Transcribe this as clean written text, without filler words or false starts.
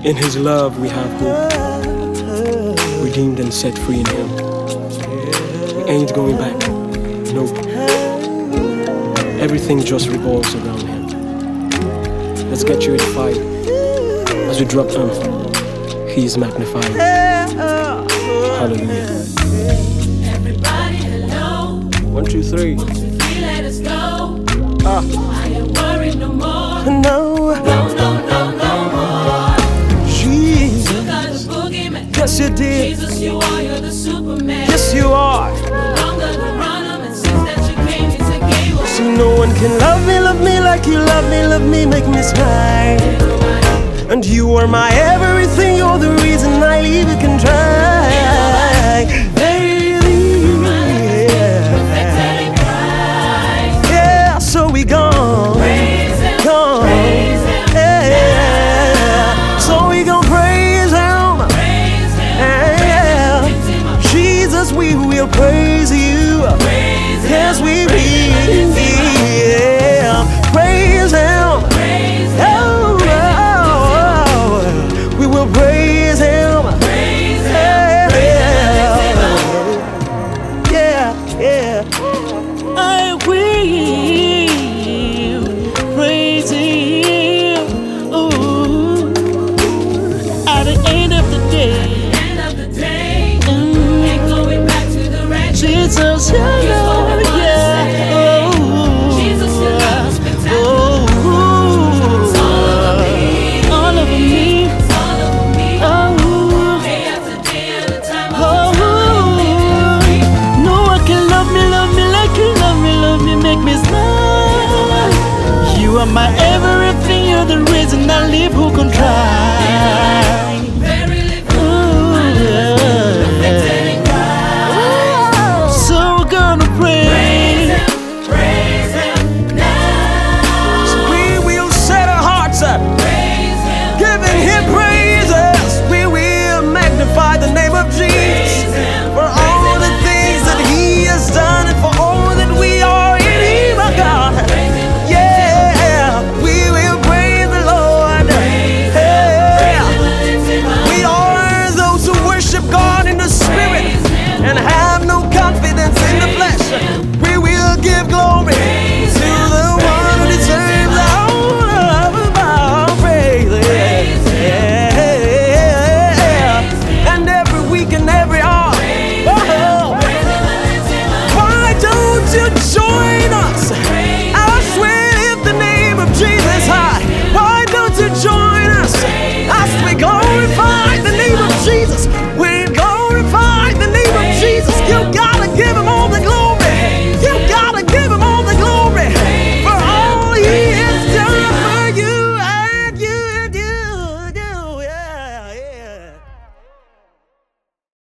In His love we have hope, redeemed and set free in Him. We ain't going back, nope. Everything just revolves around Him. Let's get you edified. As we drop He is magnified. Hallelujah. Everybody, hello. 1, 2, 3. 1, 2, 3, let us go. I Ah. ain't worried no more. No. No, no, no, no more. Jesus. Took out the boogeyman. Yes, you did. Jesus, you are, you're the Superman. Yes, you are. No longer the runner, and since that you came, it's a game over. See, no one can love me like you love me, make me smile. And you are my everything, you're the reason I even can try.